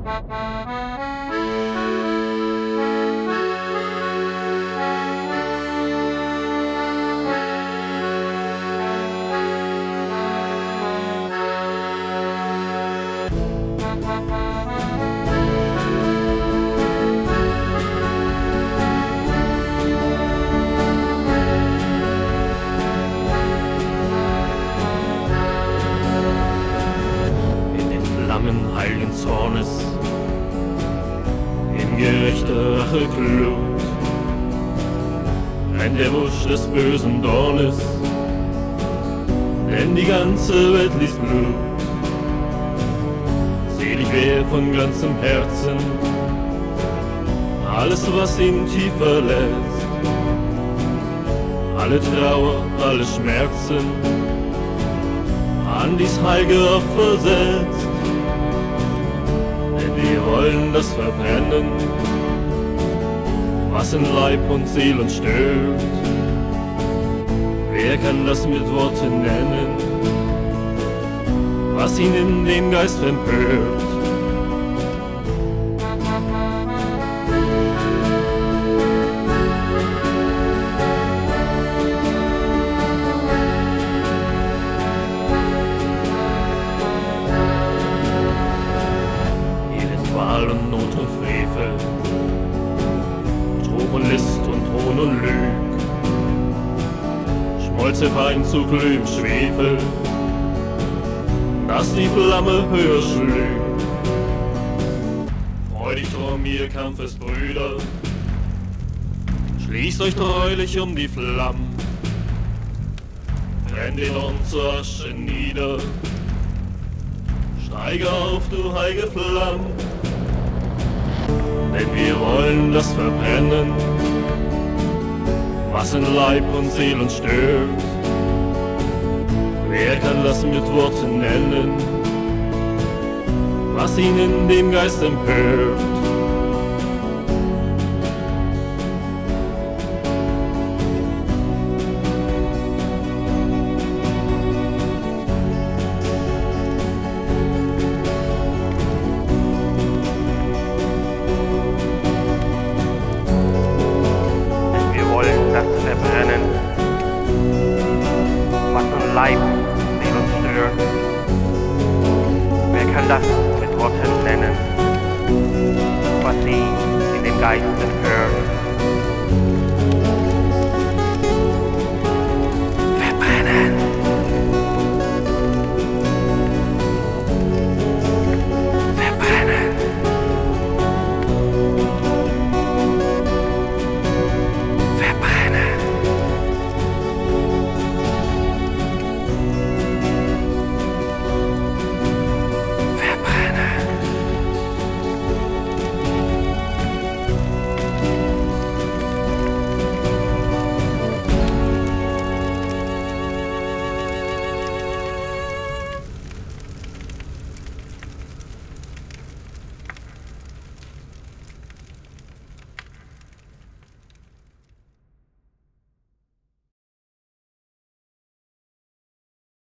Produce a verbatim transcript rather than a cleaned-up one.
Heiligen Zornes, in gerechter Rache Glut, brennt der Busch des bösen Dornes, denn die ganze Welt ließ Blut. Selig wer von ganzem Herzen alles, was ihn tief verletzt, alle Trauer, alle Schmerzen an dies heilige Opfer setzt. Wir wollen das verbrennen, was in Leib und Seele uns stört. Wer kann das mit Worten nennen, was ihn in den Geist empört? Qual und Not und Frevel, Trug und List und Hohn und Lüg, schmolz der Feind zu glühend Schwefel, dass die Flamme höher schlüg. Freudig drum, ihr Kampfesbrüder, schließt euch treulich um die Flammen, brennt den Ort zur Asche nieder, steige auf, du heilige Flamme. Denn wir wollen das verbrennen, was in Leib und Seele uns stört. Wer kann das mit Worten nennen, was ihn in dem Geist empört? Verbrennen, was nun Leib, Seele uns stört. Wer kann das mit Worten nennen, was sie in den Geist empört?